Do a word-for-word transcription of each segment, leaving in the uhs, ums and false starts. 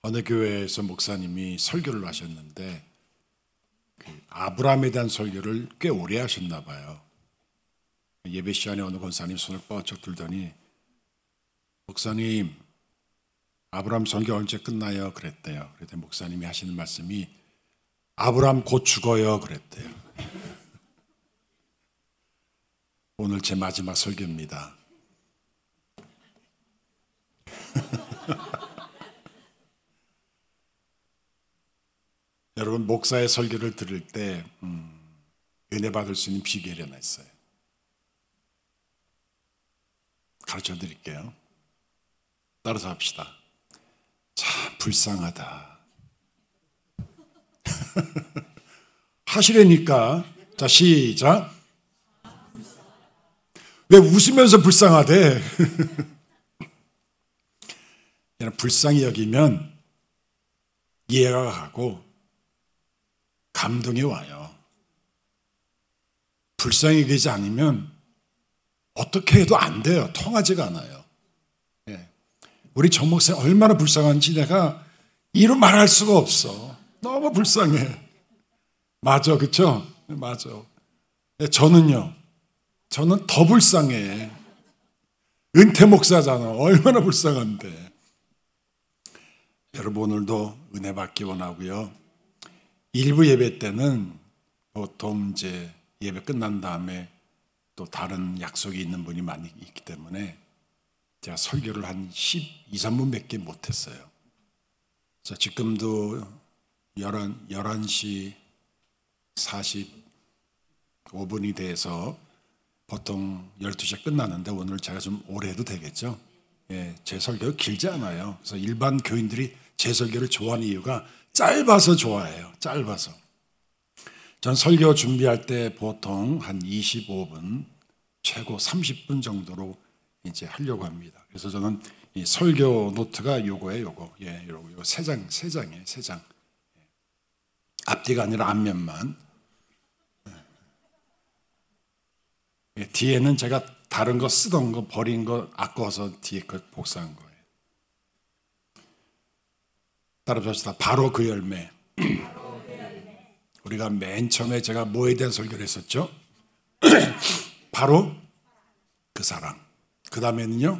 어느 교회에서 목사님이 설교를 하셨는데 그 아브라함에 대한 설교를 꽤 오래 하셨나 봐요. 예배 시간에 어느 권사님 손을 뻗쩍 들더니 목사님 아브라함 설교 언제 끝나요? 그랬대요. 그랬더니 목사님이 하시는 말씀이 아브라함 곧 죽어요. 그랬대요. 오늘 제 마지막 설교입니다. 여러분 목사의 설교를 들을 때 음, 은혜 받을 수 있는 비결이 하나 있어요. 가르쳐 드릴게요. 따라서 합시다. 참 불쌍하다. 하시라니까. 자, 시작. 왜 웃으면서 불쌍하대? 불쌍히 여기면 이해가 가고 감동이 와요. 불쌍히 여기지 않으면 어떻게 해도 안 돼요. 통하지가 않아요. 예. 우리 정 목사님 얼마나 불쌍한지 내가 이루 말할 수가 없어. 너무 불쌍해. 맞아, 그렇죠? 맞아. 예, 저는요. 저는 더 불쌍해. 은퇴 목사잖아. 얼마나 불쌍한데. 여러분 오늘도 은혜 받기 원하고요. 일부 예배 때는 보통 이제 예배 끝난 다음에 또 다른 약속이 있는 분이 많이 있기 때문에 제가 설교를 한 십이, 삼 분밖에 못했어요. 자, 지금도 열한 시 사십오 분이 돼서 보통 열두 시에 끝나는데 오늘 제가 좀 오래 해도 되겠죠? 예, 제 설교가 길지 않아요. 그래서 일반 교인들이 제 설교를 좋아하는 이유가 짧아서 좋아해요. 짧아서. 전 설교 준비할 때 보통 한 이십오 분, 최고 삼십 분 정도로 이제 하려고 합니다. 그래서 저는 이 설교 노트가 요거예요, 요거. 예, 요거, 요거 세 장, 세 장이에요, 세 장. 앞뒤가 아니라 앞면만. 예, 뒤에는 제가 다른 거 쓰던 거, 버린 거 아까워서 뒤에 거 복사한 거예요. 따라서 합시다. 바로 그 열매. 우리가 맨 처음에 제가 뭐에 대한 설교를 했었죠? 바로 그 사랑. 그 다음에는요?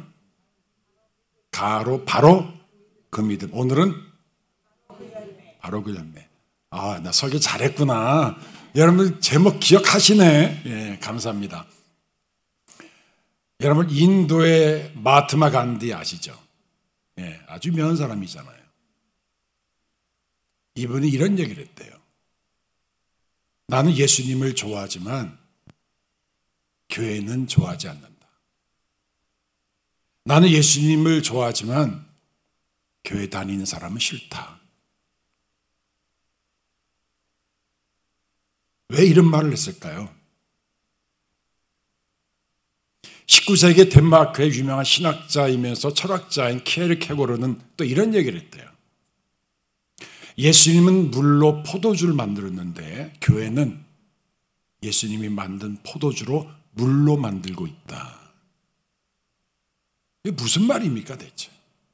가로 바로 그 믿음. 오늘은 바로 그 열매. 아, 나 설교 잘했구나. 여러분 제목 기억하시네. 예, 감사합니다. 여러분 인도의 마하트마 간디 아시죠? 예, 아주 유명한 사람이잖아요. 이분이 이런 얘기를 했대요. 나는 예수님을 좋아하지만 교회는 좋아하지 않는다. 나는 예수님을 좋아하지만 교회 다니는 사람은 싫다. 왜 이런 말을 했을까요? 십구 세기 덴마크의 유명한 신학자이면서 철학자인 키에르케고르는 또 이런 얘기를 했대요. 예수님은 물로 포도주를 만들었는데 교회는 예수님이 만든 포도주로 물로 만들고 있다. 이게 무슨 말입니까 대체?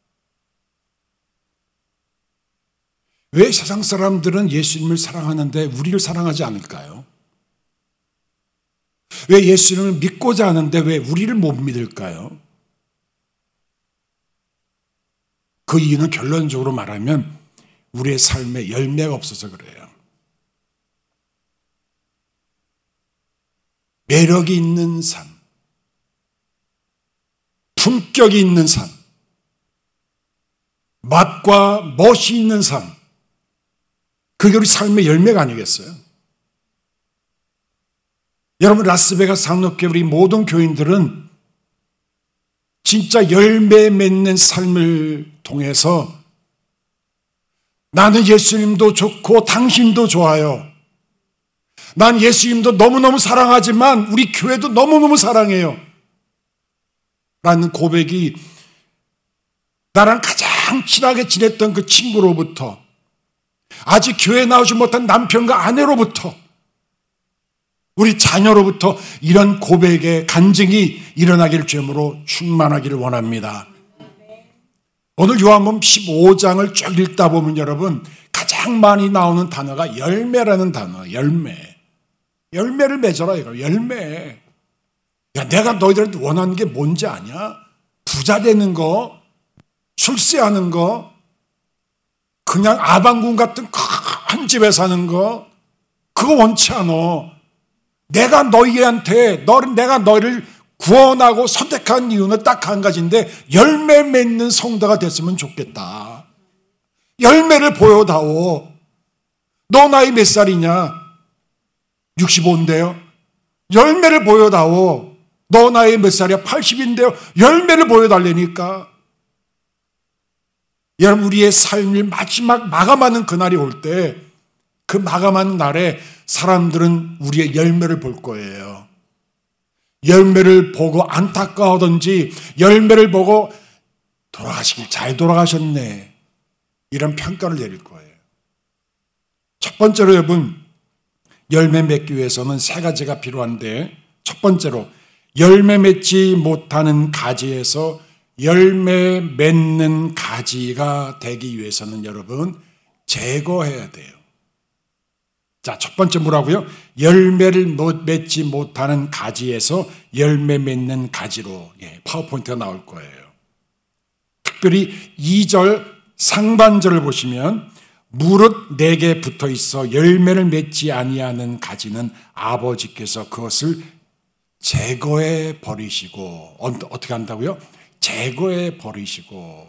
왜 세상 사람들은 예수님을 사랑하는데 우리를 사랑하지 않을까요? 왜 예수님을 믿고자 하는데 왜 우리를 못 믿을까요? 그 이유는 결론적으로 말하면 우리의 삶에 열매가 없어서 그래요. 매력이 있는 삶, 품격이 있는 삶, 맛과 멋이 있는 삶, 그게 우리 삶의 열매가 아니겠어요? 여러분 라스베가스 장로교회 우리 모든 교인들은 진짜 열매 맺는 삶을 통해서 나는 예수님도 좋고 당신도 좋아요. 난 예수님도 너무너무 사랑하지만 우리 교회도 너무너무 사랑해요. 라는 고백이 나랑 가장 친하게 지냈던 그 친구로부터 아직 교회에 나오지 못한 남편과 아내로부터 우리 자녀로부터 이런 고백의 간증이 일어나기를 주님으로 충만하기를 원합니다. 오늘 요한복음 십오 장을 쭉 읽다 보면 여러분 가장 많이 나오는 단어가 열매라는 단어. 열매. 열매를 맺어라 이거. 열매. 야, 내가 너희들한테 원하는 게 뭔지 아냐? 부자 되는 거, 출세하는 거, 그냥 아방궁 같은 큰 집에 사는 거, 그거 원치 않아. 내가 너희한테, 너를, 내가 너희를 구원하고 선택한 이유는 딱 한 가지인데 열매 맺는 성도가 됐으면 좋겠다. 열매를 보여다오. 너 나이 몇 살이냐? 육십오인데요. 열매를 보여다오. 너 나이 몇 살이야? 팔십인데요. 열매를 보여달라니까. 여러분, 우리의 삶을 마지막 마감하는 그날이 올 때, 그 마감하는 날에 사람들은 우리의 열매를 볼 거예요. 열매를 보고 안타까워하든지 열매를 보고 돌아가시길 잘 돌아가셨네, 이런 평가를 내릴 거예요. 첫 번째로 여러분, 열매 맺기 위해서는 세 가지가 필요한데, 첫 번째로 열매 맺지 못하는 가지에서 열매 맺는 가지가 되기 위해서는 여러분 제거해야 돼요. 자, 첫 번째 뭐라고요? 열매를 맺지 못하는 가지에서 열매 맺는 가지로. 예, 파워포인트가 나올 거예요. 특별히 이 절 상반절을 보시면 무릇 내게 붙어 있어 열매를 맺지 아니하는 가지는 아버지께서 그것을 제거해 버리시고. 어떻게 한다고요? 제거해 버리시고.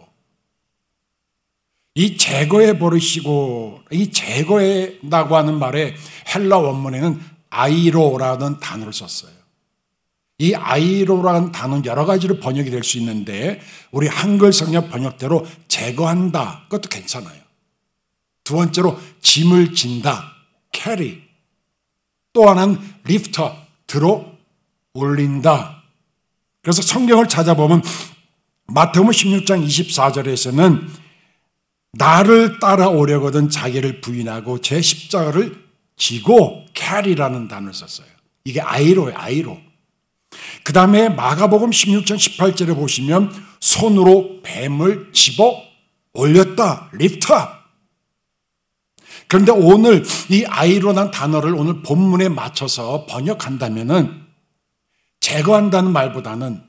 이 제거해 버리시고, 이 제거해라고 하는 말에 헬라 원문에는 아이로라는 단어를 썼어요. 이 아이로라는 단어는 여러 가지로 번역이 될 수 있는데 우리 한글 성역 번역대로 제거한다, 그것도 괜찮아요. 두 번째로 짐을 진다, carry. 또 하나는 lifter, 들어 올린다. 그래서 성경을 찾아보면 마태복음 십육 장 이십사 절에서는 나를 따라오려거든 자기를 부인하고 제 십자가를 지고 carry라는 단어를 썼어요. 이게 아이로예요, 아이로. 그 다음에 마가복음 십육 장 십팔 절에 보시면 손으로 뱀을 집어 올렸다, lift up. 그런데 오늘 이 아이로라는 단어를 오늘 본문에 맞춰서 번역한다면은 제거한다는 말보다는,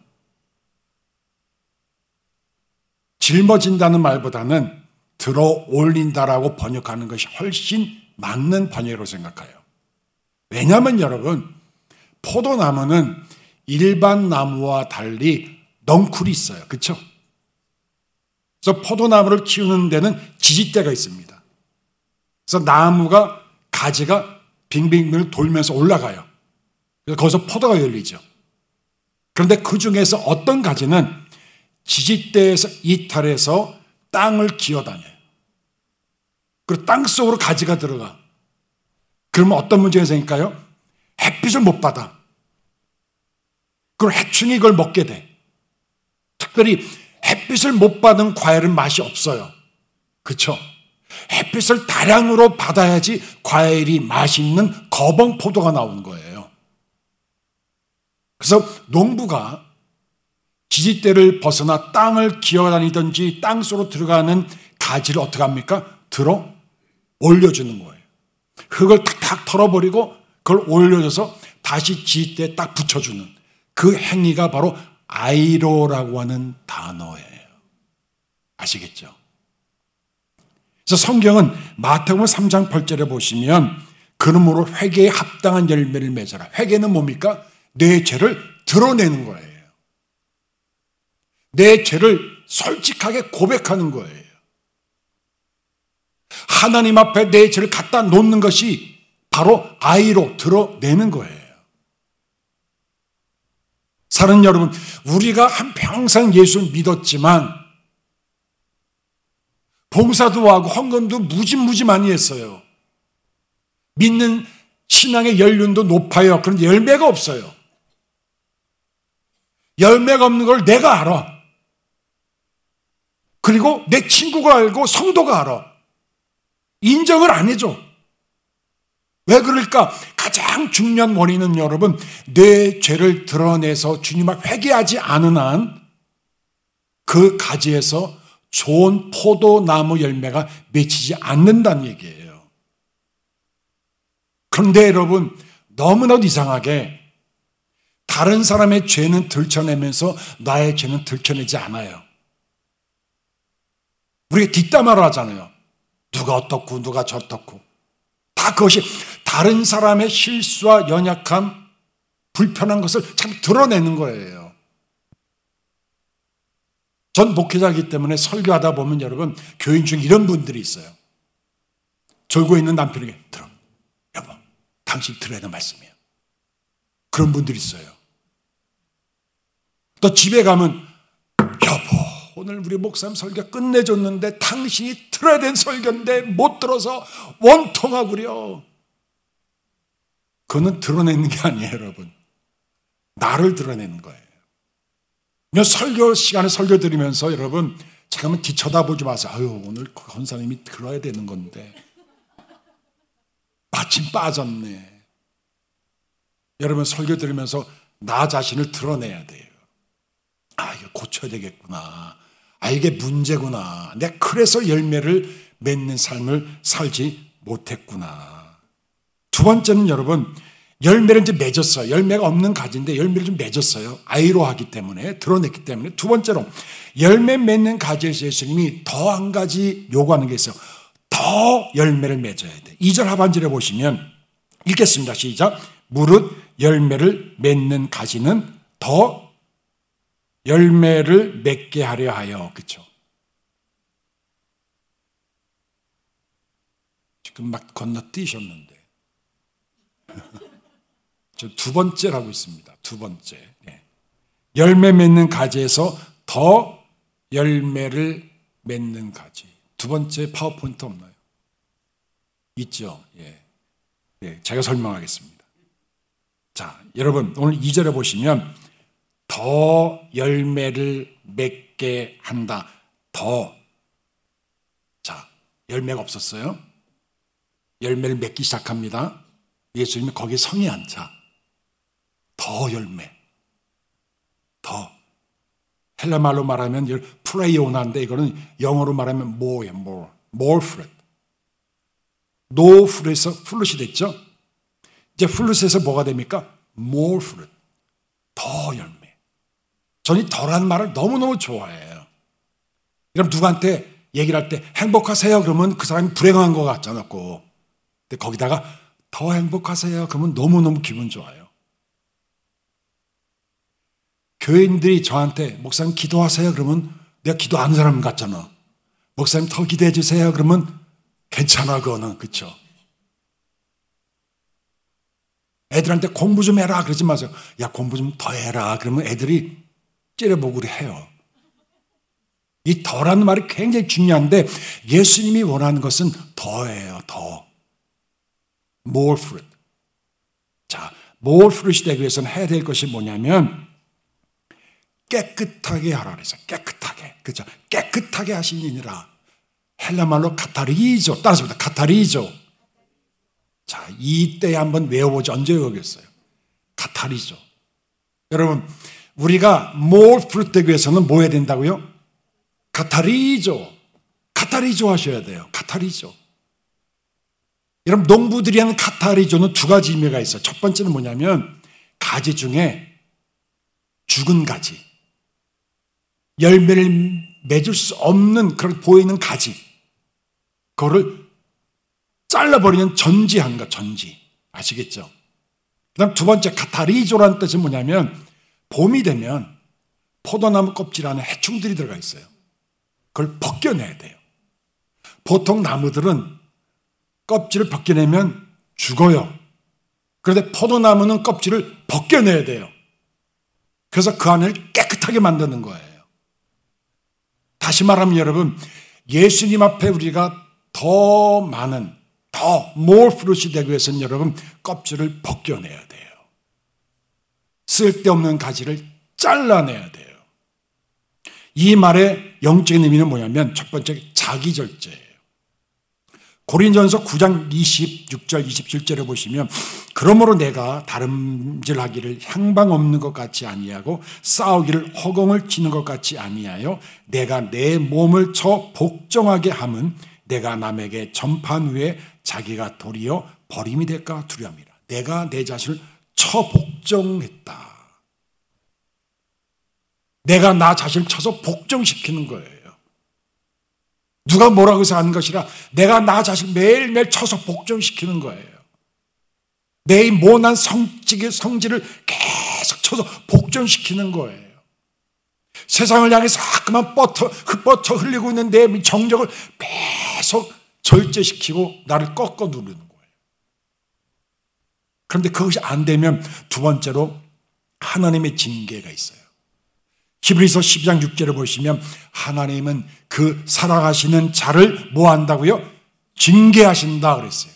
짊어진다는 말보다는 들어 올린다라고 번역하는 것이 훨씬 맞는 번역이라고 생각해요. 왜냐하면 여러분, 포도나무는 일반 나무와 달리 넝쿨이 있어요. 그렇죠? 그래서 포도나무를 키우는 데는 지지대가 있습니다. 그래서 나무가, 가지가 빙빙빙 돌면서 올라가요. 그래서 거기서 포도가 열리죠. 그런데 그 중에서 어떤 가지는 지지대에서 이탈해서 땅을 기어다녀요. 그리고 땅 속으로 가지가 들어가. 그러면 어떤 문제가 생길까요? 햇빛을 못 받아. 그리고 해충이 이걸 먹게 돼. 특별히 햇빛을 못 받은 과일은 맛이 없어요. 그렇죠? 햇빛을 다량으로 받아야지 과일이 맛있는 거봉 포도가 나오는 거예요. 그래서 농부가 지지대를 벗어나 땅을 기어다니든지 땅 속으로 들어가는 가지를 어떻게 합니까? 들어 올려주는 거예요. 흙을 탁탁 털어버리고 그걸 올려줘서 다시 지지대에 딱 붙여주는 그 행위가 바로 아이로라고 하는 단어예요. 아시겠죠? 그래서 성경은 마태복음 삼 장 팔 절에 보시면 그러므로 회개에 합당한 열매를 맺어라. 회개는 뭡니까? 내 죄를 드러내는 거예요. 내 죄를 솔직하게 고백하는 거예요. 하나님 앞에 내 죄를 갖다 놓는 것이 바로 아이로 드러내는 거예요. 사랑하는 여러분, 우리가 한평생 예수를 믿었지만 봉사도 하고 헌금도 무지무지 많이 했어요. 믿는 신앙의 연륜도 높아요. 그런데 열매가 없어요. 열매가 없는 걸 내가 알아. 그리고 내 친구가 알고 성도가 알아. 인정을 안 해줘. 왜 그럴까? 가장 중요한 원인은 여러분, 내 죄를 드러내서 주님 앞 회개하지 않은 한 그 가지에서 좋은 포도나무 열매가 맺히지 않는다는 얘기예요. 그런데 여러분, 너무나도 이상하게 다른 사람의 죄는 들춰내면서 나의 죄는 들춰내지 않아요. 우리가 뒷담화를 하잖아요. 누가 어떻고 누가 저떻고. 다 그것이 다른 사람의 실수와 연약함, 불편한 것을 참 드러내는 거예요. 전 목회자이기 때문에 설교하다 보면 여러분, 교인 중에 이런 분들이 있어요. 졸고 있는 남편에게 들어, 여보, 당신 들어야 될 말씀이에요. 그런 분들이 있어요. 또 집에 가면, 여보, 오늘 우리 목사님 설교 끝내줬는데 당신이 들어야 된 설교인데 못 들어서 원통하구려. 그거는 드러내는 게 아니에요, 여러분. 나를 드러내는 거예요. 설교 시간에 설교 드리면서 여러분, 잠깐만 뒤쳐다보지 마세요. 아유, 오늘 그 권사님이 들어야 되는 건데 마침 빠졌네. 여러분, 설교 들으면서 나 자신을 드러내야 돼요. 아, 이거 고쳐야 되겠구나. 아, 이게 문제구나. 내가 그래서 열매를 맺는 삶을 살지 못했구나. 두 번째는 여러분, 열매를 이제 맺었어요. 열매가 없는 가지인데 열매를 좀 맺었어요. 아이로 하기 때문에, 드러냈기 때문에. 두 번째로, 열매 맺는 가지에서 예수님이 더 한 가지 요구하는 게 있어요. 더 열매를 맺어야 돼. 이 절 하반절에 보시면 읽겠습니다. 시작. 무릇 열매를 맺는 가지는 더 열매를 맺게 하려 하여. 그렇죠? 지금 막 건너뛰셨는데 저 두 번째라고 있습니다. 두 번째. 네. 열매 맺는 가지에서 더 열매를 맺는 가지. 두 번째 파워포인트 없나요? 있죠. 예. 예, 제가 설명하겠습니다. 자, 여러분, 오늘 이 절에 보시면 더 열매를 맺게 한다. 더. 자, 열매가 없었어요. 열매를 맺기 시작합니다. 예수님이 거기에 성에 앉아. 더 열매. 더. 헬라말로 말하면 프레이오나인데 이거는 영어로 말하면 more예요. more. more fruit. no fruit에서 fruit이 됐죠. 이제 fruit에서 뭐가 됩니까? more fruit. 더 열매. 저는 덜한 말을 너무너무 좋아해요. 그럼 누구한테 얘기를 할 때 행복하세요 그러면 그 사람이 불행한 것 같잖아. 근데 거기다가 더 행복하세요 그러면 너무너무 기분 좋아요. 교인들이 저한테 목사님 기도하세요 그러면 내가 기도하는 사람 같잖아. 목사님 더 기도해 주세요 그러면 괜찮아 그거는. 그렇죠? 애들한테 공부 좀 해라 그러지 마세요. 야 공부 좀 더 해라 그러면 애들이 째려보고 해요. 이 더라는 말이 굉장히 중요한데 예수님이 원하는 것은 더예요. 더. more fruit. 자, more fruit이 되기 위해서는 해야 될 것이 뭐냐면 깨끗하게 하라 그래서 깨끗하게. 그렇죠? 깨끗하게 하시니라. 헬라말로 카타리조. 따라서 카타리조. 자, 이때 한번 외워보죠. 언제 외우겠어요? 카타리조. 여러분, 우리가 more fruit 되기 위해서는 뭐 해야 된다고요? 카타리조. 카타리조 하셔야 돼요. 카타리조. 여러분, 농부들이 하는 카타리조는 두 가지 의미가 있어요. 첫 번째는 뭐냐면 가지 중에 죽은 가지, 열매를 맺을 수 없는 그런 보이는 가지, 그거를 잘라버리는 전지하는 거. 전지. 아시겠죠? 그 다음 두 번째 카타리조라는 뜻은 뭐냐면 봄이 되면 포도나무 껍질 안에 해충들이 들어가 있어요. 그걸 벗겨내야 돼요. 보통 나무들은 껍질을 벗겨내면 죽어요. 그런데 포도나무는 껍질을 벗겨내야 돼요. 그래서 그 안을 깨끗하게 만드는 거예요. 다시 말하면 여러분, 예수님 앞에 우리가 더 많은, 더 more fruit이 되기 위해서는 여러분 껍질을 벗겨내야 돼요. 쓸데없는 가지를 잘라내야 돼요. 이 말의 영적인 의미는 뭐냐면 첫 번째 자기절제예요. 고린전서 구 장 이십육 절 이십칠 절에 보시면 그러므로 내가 다름질하기를 향방 없는 것 같이 아니하고 싸우기를 허공을 치는 것 같이 아니하여 내가 내 몸을 쳐 복종하게 함은 내가 남에게 전파한 후에 자기가 도리어 버림이 될까 두려움이라. 내가 내 자신을 쳐 복종했다. 내가 나 자신을 쳐서 복종시키는 거예요. 누가 뭐라고 해서 하는 것이라 내가 나 자신 매일매일 쳐서 복종시키는 거예요. 내 모난 성질의 성질을 계속 쳐서 복종시키는 거예요. 세상을 향해서 자꾸만 뻗어, 흩뻗어 흘리고 있는 내 정적을 계속 절제시키고 나를 꺾어 누르는 거예요. 그런데 그것이 안 되면 두 번째로 하나님의 징계가 있어요. 히브리서 십이 장 육 절을 보시면 하나님은 그 사랑하시는 자를 뭐 한다고요? 징계하신다 그랬어요.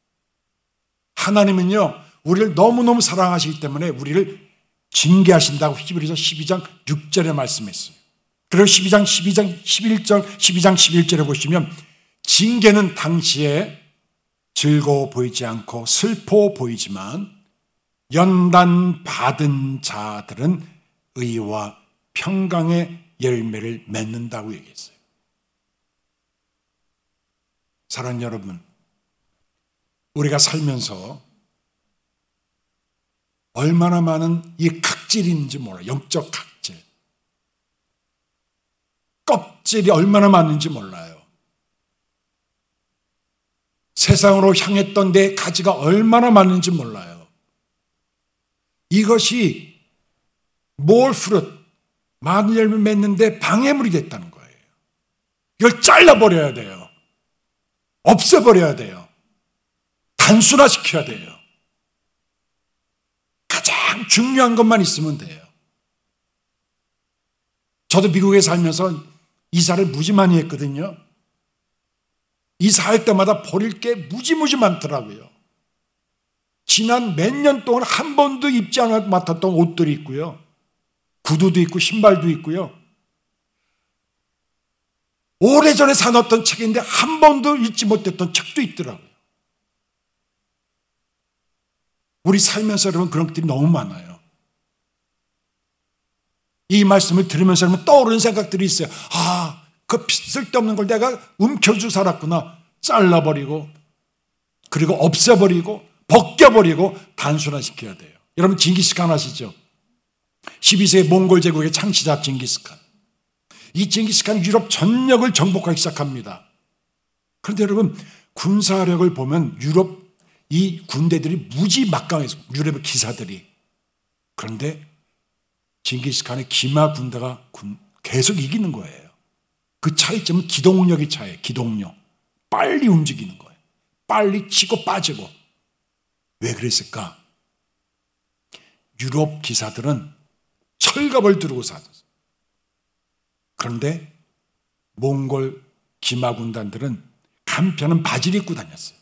하나님은요 우리를 너무너무 사랑하시기 때문에 우리를 징계하신다고 히브리서 십이 장 육 절에 말씀했어요. 그리고 십이 장 십이 장 십일 절 십이 장 십일 절에 보시면 징계는 당시에 즐거워 보이지 않고 슬퍼 보이지만 연단 받은 자들은 의와 평강의 열매를 맺는다고 얘기했어요. 사랑하는 여러분, 우리가 살면서 얼마나 많은 이 각질인지 몰라요. 영적 각질. 껍질이 얼마나 많은지 몰라요. 세상으로 향했던 내 가지가 얼마나 많은지 몰라요. 이것이 몰 프룻, 많은 열매 맺는데 방해물이 됐다는 거예요. 이걸 잘라버려야 돼요. 없애버려야 돼요. 단순화시켜야 돼요. 가장 중요한 것만 있으면 돼요. 저도 미국에 살면서 이사를 무지 많이 했거든요. 이사할 때마다 버릴 게 무지무지 많더라고요. 지난 몇 년 동안 한 번도 입지 않아 맡았던 옷들이 있고요. 구두도 있고 신발도 있고요. 오래전에 사놨던 책인데 한 번도 읽지 못했던 책도 있더라고요. 우리 살면서 여러분 그런 것들이 너무 많아요. 이 말씀을 들으면서 여러분 떠오르는 생각들이 있어요. 아, 그 쓸데없는 걸 내가 움켜쥐고 살았구나. 잘라버리고 그리고 없애버리고 벗겨버리고 단순화시켜야 돼요. 여러분 징기스칸 아시죠? 십이 세기 몽골 제국의 창시자 징기스칸. 이 징기스칸이 유럽 전역을 정복하기 시작합니다. 그런데 여러분 군사력을 보면 유럽 이 군대들이 무지 막강해서 유럽의 기사들이. 그런데 징기스칸의 기마 군대가 계속 이기는 거예요. 그 차이점은 기동력의 차이예요. 기동력. 빨리 움직이는 거예요. 빨리 치고 빠지고. 왜 그랬을까? 유럽 기사들은 철갑을 두르고 살았어요. 그런데 몽골 기마 군단들은 간편한 바지를 입고 다녔어요.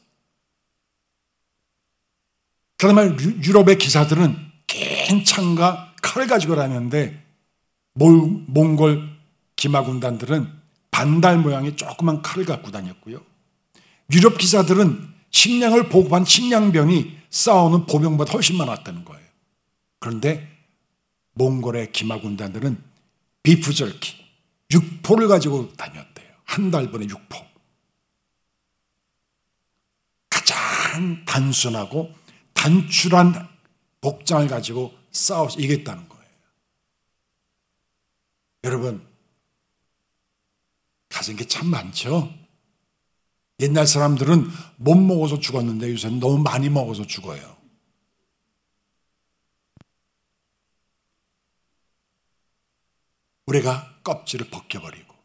그다음에 유럽의 기사들은 긴 창과 칼을 가지고 다녔는데 몽골 기마 군단들은 반달 모양의 조그만 칼을 갖고 다녔고요. 유럽 기사들은 식량을 보급한 식량병이 싸우는 보병보다 훨씬 많았다는 거예요. 그런데 몽골의 기마 군단들은 비프절키, 육포를 가지고 다녔대요. 한 달 번에 육포. 가장 단순하고 단출한 복장을 가지고 싸워서 이겼다는 거예요. 여러분, 가진 게 참 많죠? 옛날 사람들은 못 먹어서 죽었는데 요새는 너무 많이 먹어서 죽어요. 우리가 껍질을 벗겨버리고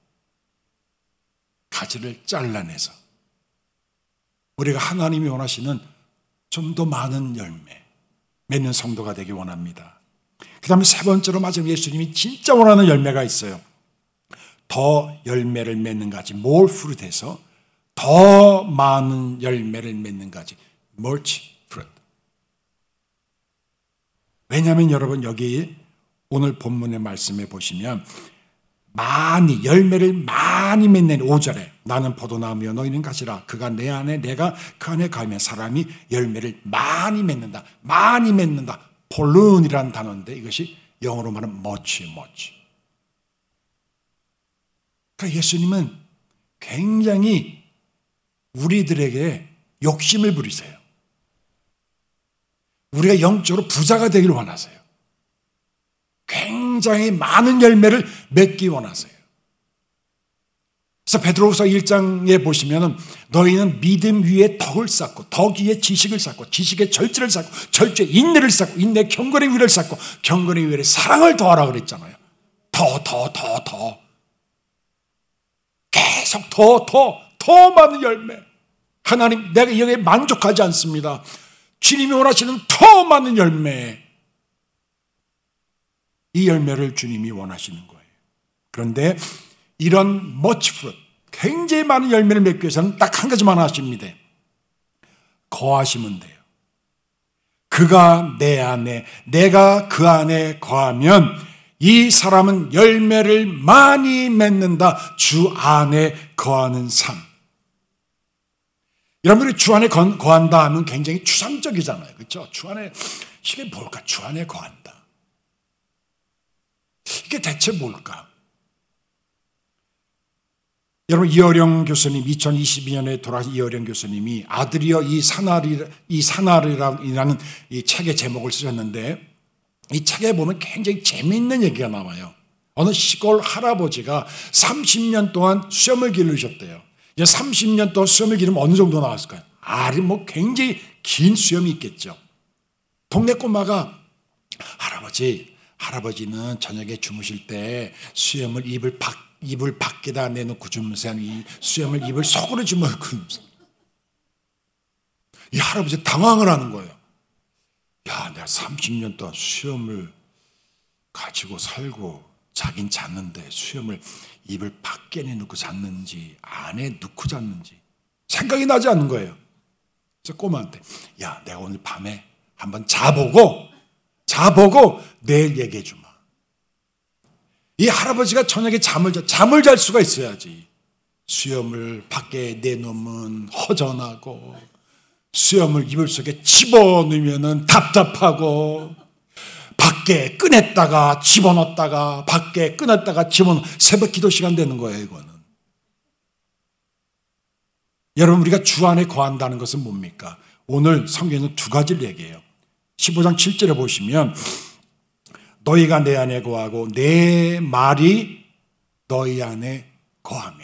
가지를 잘라내서 우리가 하나님이 원하시는 좀 더 많은 열매 맺는 성도가 되기 원합니다. 그 다음에 세 번째로 마지막 예수님이 진짜 원하는 열매가 있어요. 더 열매를 맺는 가지, more fruit에서 더 많은 열매를 맺는 가지, much fruit. 왜냐하면 여러분 여기 오늘 본문의 말씀에 보시면 많이 열매를 많이 맺는 오 절에 나는 포도나무여 너희는 가지라 그가 내 안에 내가 그 안에 가면 사람이 열매를 많이 맺는다. 많이 맺는다. 폴룬이라는 단어인데 이것이 영어로 말하면 much, much. 그러니까 예수님은 굉장히 우리들에게 욕심을 부리세요. 우리가 영적으로 부자가 되기를 원하세요. 굉장히 많은 열매를 맺기 원하세요. 그래서 베드로후서 일 장에 보시면 너희는 믿음 위에 덕을 쌓고 덕 위에 지식을 쌓고 지식에 절제를 쌓고 절제 인내를 쌓고 인내 경건의 위를 쌓고 경건의 위에 사랑을 더하라 그랬잖아요. 더, 더, 더, 더. 계속 더, 더, 더 많은 열매. 하나님, 내가 여기에 만족하지 않습니다. 주님이 원하시는 더 많은 열매. 이 열매를 주님이 원하시는 거예요. 그런데 이런 much fruit, 굉장히 많은 열매를 맺기 위해서는 딱 한 가지만 하십니다. 거하시면 돼요. 그가 내 안에, 내가 그 안에 거하면 이 사람은 열매를 많이 맺는다. 주 안에 거하는 삶. 여러분들이 주 안에 거한다 하면 굉장히 추상적이잖아요. 그렇죠? 주 안에, 이게 뭘까? 주 안에 거한다. 이게 대체 뭘까? 여러분, 이어령 교수님, 이천이십이 년에 돌아가신 이어령 교수님이 아들이여 이 사나리, 이 사나리라는 이 책의 제목을 쓰셨는데 이 책에 보면 굉장히 재미있는 얘기가 나와요. 어느 시골 할아버지가 삼십 년 동안 수염을 기르셨대요. 이제 삼십 년 동안 수염을 기르면 어느 정도 나왔을까요? 아니, 뭐 굉장히 긴 수염이 있겠죠. 동네 꼬마가 할아버지, 할아버지는 저녁에 주무실 때 수염을 입을 밖, 입을 밖에다 내놓고 주무세요. 이 수염을 입을 속으로 주무고 주무세요. 이 할아버지 당황을 하는 거예요. 야, 내가 삼십 년 동안 수염을 가지고 살고 자긴 잤는데 수염을 입을 밖에 내놓고 잤는지 안에 넣고 잤는지 생각이 나지 않는 거예요. 그래서 꼬마한테 야, 내가 오늘 밤에 한번 자보고 자보고 내일 얘기해 주마. 이 할아버지가 저녁에 잠을 자, 잠을 잘 수가 있어야지. 수염을 밖에 내놓으면 허전하고 수염을 이불 속에 집어넣으면 답답하고 밖에 꺼냈다가 집어넣었다가 밖에 꺼냈다가 집어넣어 새벽 기도 시간 되는 거예요. 이거는. 여러분, 우리가 주 안에 거한다는 것은 뭡니까? 오늘 성경에는 두 가지를 얘기해요. 십오 장 칠 절에 보시면 너희가 내 안에 거하고 내 말이 너희 안에 거하면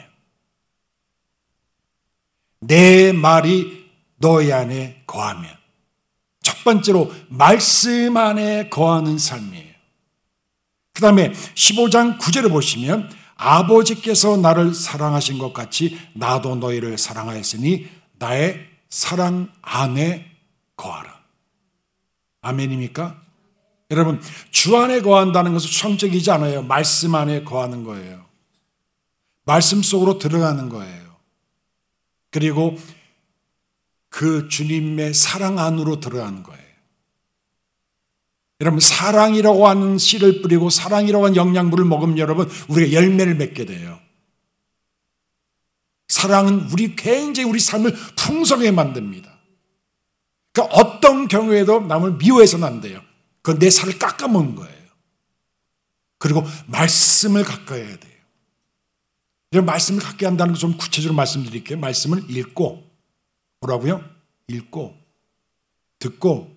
내 말이 너희 안에 거하면 첫 번째로 말씀 안에 거하는 삶이에요. 그 다음에 십오 장 구 절에 보시면 아버지께서 나를 사랑하신 것 같이 나도 너희를 사랑하였으니 나의 사랑 안에 거하라. 아멘입니까? 여러분, 주 안에 거한다는 것은 추상적이지 않아요. 말씀 안에 거하는 거예요. 말씀 속으로 들어가는 거예요. 그리고 그 주님의 사랑 안으로 들어가는 거예요. 여러분, 사랑이라고 하는 씨를 뿌리고 사랑이라고 하는 영양분을 먹으면 여러분, 우리가 열매를 맺게 돼요. 사랑은 우리 굉장히 우리 삶을 풍성하게 만듭니다. 그러니까 어떤 경우에도 남을 미워해서는 안 돼요. 그건 내 살을 깎아먹는 거예요. 그리고 말씀을 가까이 해야 돼요. 이런 말씀을 갖게 한다는 거 좀 구체적으로 말씀드릴게요. 말씀을 읽고, 뭐라고요? 읽고, 듣고,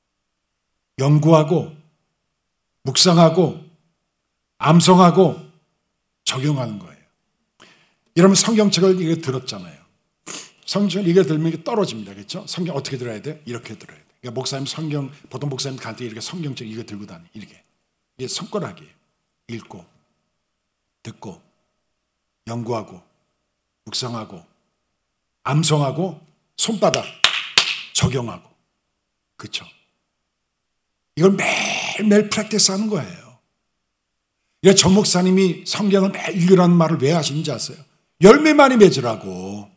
연구하고, 묵상하고, 암송하고, 적용하는 거예요. 여러분, 성경책을 이거 들었잖아요. 성경을 이거 들으면 이게 떨어집니다. 그렇죠? 성경 어떻게 들어야 돼요? 이렇게 들어야 돼요. 그러니까 목사님 성경, 보통 목사님 간단히 이렇게 성경책 이거 들고 다니, 이렇게. 이게 손가락이에요. 읽고, 듣고, 연구하고, 묵상하고, 암송하고, 손바닥 적용하고. 그렇죠? 이걸 매일매일 프랙티스 하는 거예요. 그래서 정 목사님이 성경을 매일 읽으라는 말을 왜 하시는지 아세요? 열매 많이 맺으라고.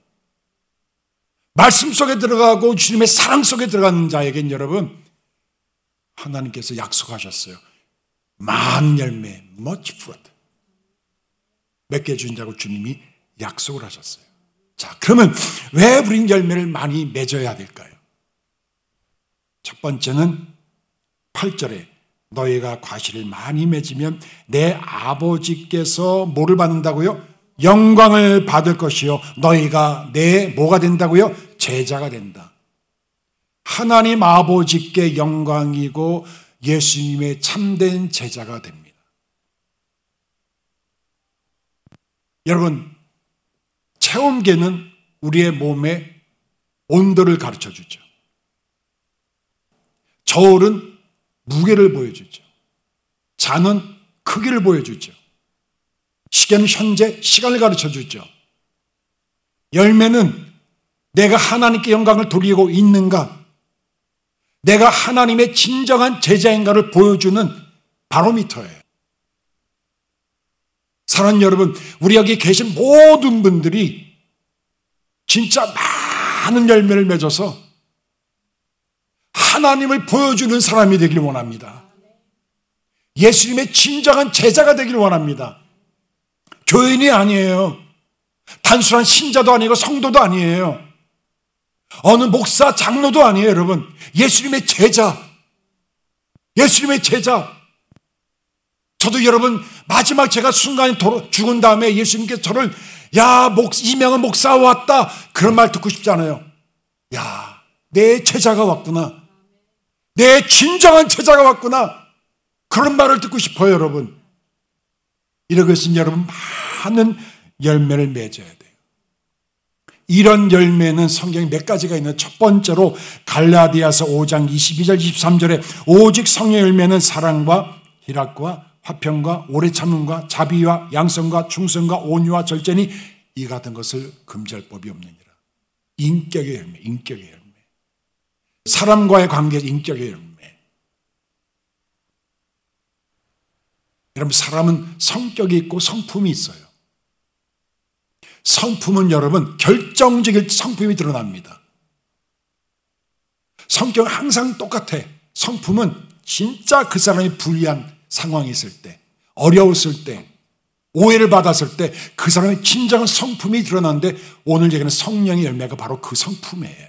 말씀 속에 들어가고 주님의 사랑 속에 들어가는 자에겐 여러분, 하나님께서 약속하셨어요. 많은 열매, much fruit. 맺게 주신다고 주님이 약속을 하셨어요. 자, 그러면 왜 우린 열매를 많이 맺어야 될까요? 첫 번째는 팔 절에 너희가 과실을 많이 맺으면 내 아버지께서 뭐를 받는다고요? 영광을 받을 것이요 너희가 내 뭐가 된다고요? 제자가 된다. 하나님 아버지께 영광이고 예수님의 참된 제자가 됩니다. 여러분, 체온계는 우리의 몸의 온도를 가르쳐 주죠. 저울은 무게를 보여주죠. 잔은 크기를 보여주죠. 시계는 현재 시간을 가르쳐 주죠. 열매는 내가 하나님께 영광을 돌리고 있는가, 내가 하나님의 진정한 제자인가를 보여주는 바로미터예요. 사랑하는 여러분, 우리 여기 계신 모든 분들이 진짜 많은 열매를 맺어서 하나님을 보여주는 사람이 되길 원합니다. 예수님의 진정한 제자가 되길 원합니다. 교인이 아니에요. 단순한 신자도 아니고 성도도 아니에요. 어느 목사, 장로도 아니에요, 여러분. 예수님의 제자. 예수님의 제자. 저도 여러분, 마지막 제가 순간에 죽은 다음에 예수님께서 저를 야, 목, 이명은 목사 왔다. 그런 말 듣고 싶지 않아요. 야, 내 제자가 왔구나. 내 진정한 제자가 왔구나. 그런 말을 듣고 싶어요, 여러분. 이런 것은 여러분 많은 열매를 맺어야 돼요. 이런 열매는 성경에 몇 가지가 있는 첫 번째로 갈라디아서 오 장 이십이 절 이십삼 절에 오직 성령의 열매는 사랑과 희락과 화평과 오래 참음과 자비와 양성과 충성과 온유와 절제니 이 같은 것을 금지할 법이 없느니라. 인격의 열매, 인격의 열매. 사람과의 관계, 인격의 열매. 여러분, 사람은 성격이 있고 성품이 있어요. 성품은 여러분 결정적인 성품이 드러납니다. 성격은 항상 똑같아. 성품은 진짜 그 사람이 불리한 상황이 있을 때, 어려웠을 때, 오해를 받았을 때 그 사람의 진정한 성품이 드러나는데 오늘 얘기하는 성령의 열매가 바로 그 성품이에요.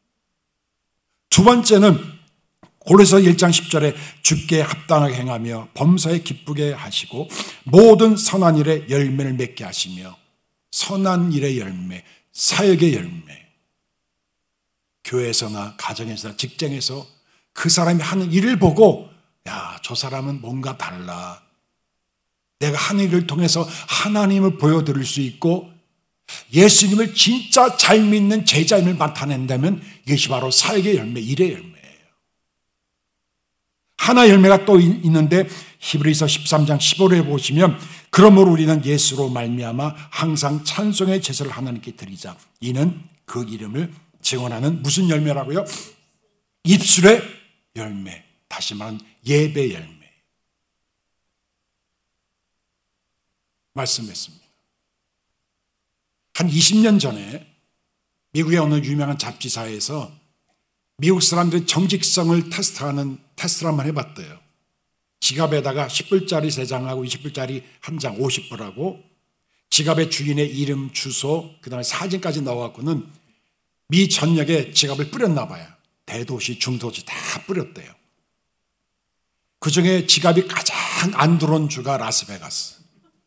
두 번째는 고린도서 일 장 십 절에 주께 합당하게 행하며 범사에 기쁘게 하시고 모든 선한 일에 열매를 맺게 하시며 선한 일의 열매, 사역의 열매. 교회에서나 가정에서나 직장에서 그 사람이 하는 일을 보고 야, 저 사람은 뭔가 달라. 내가 하는 일을 통해서 하나님을 보여드릴 수 있고 예수님을 진짜 잘 믿는 제자임을 나타낸다면 이것이 바로 사역의 열매, 일의 열매예요. 하나 열매가 또 있는데 히브리서 십삼 장 십오 절에 보시면 그러므로 우리는 예수로 말미암아 항상 찬송의 제사를 하나님께 드리자. 이는 그 이름을 증언하는 무슨 열매라고요? 입술의 열매. 다시 말하면 예배 열매. 말씀했습니다. 한 이십 년 전에 미국의 어느 유명한 잡지사에서 미국 사람들의 정직성을 테스트하는 테스트를 한번 해봤대요. 지갑에다가 십 불짜리 세 장하고 이십 불짜리 한 장 오십 불하고 지갑의 주인의 이름, 주소, 그 다음에 사진까지 넣어갖고는 미 전역에 지갑을 뿌렸나 봐요. 대도시, 중도시 다 뿌렸대요. 그중에 지갑이 가장 안 들어온 주가 라스베가스.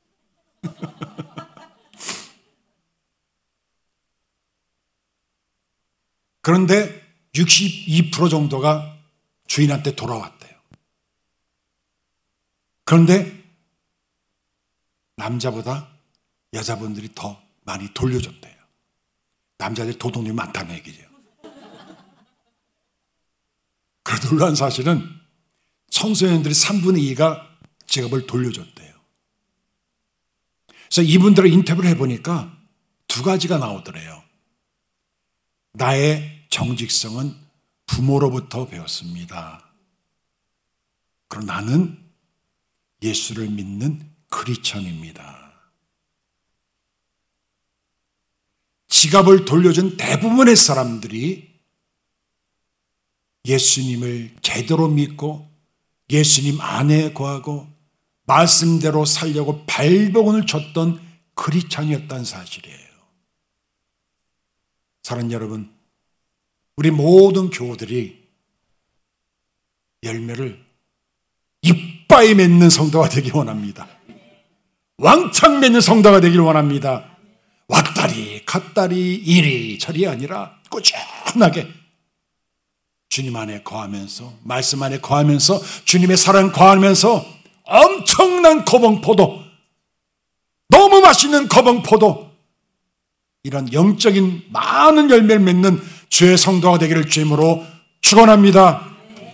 그런데 육십이 퍼센트 정도가 주인한테 돌아왔대요. 그런데 남자보다 여자분들이 더 많이 돌려줬대요. 남자들이 도둑놈이 많다는 얘기죠. 그 놀라운 사실은 청소년들이 삼분의 이가 지갑을 돌려줬대요. 그래서 이분들을 인터뷰를 해보니까 두 가지가 나오더래요. 나의 정직성은 부모로부터 배웠습니다. 그리고 나는 예수를 믿는 크리스천입니다. 지갑을 돌려준 대부분의 사람들이 예수님을 제대로 믿고 예수님 안에 거하고 말씀대로 살려고 발버둥을 쳤던 크리스찬이었다는 사실이에요. 사랑하는 여러분, 우리 모든 교우들이 열매를 이빠이 맺는 성도가 되기 원합니다. 왕창 맺는 성도가 되기를 원합니다. 왔다리 갔다리 이리저리 아니라 꾸준하게 주님 안에 거하면서, 말씀 안에 거하면서, 주님의 사랑 거하면서 엄청난 거봉포도, 너무 맛있는 거봉포도, 이런 영적인 많은 열매를 맺는 주의 성도가 되기를 주님으로 축원합니다.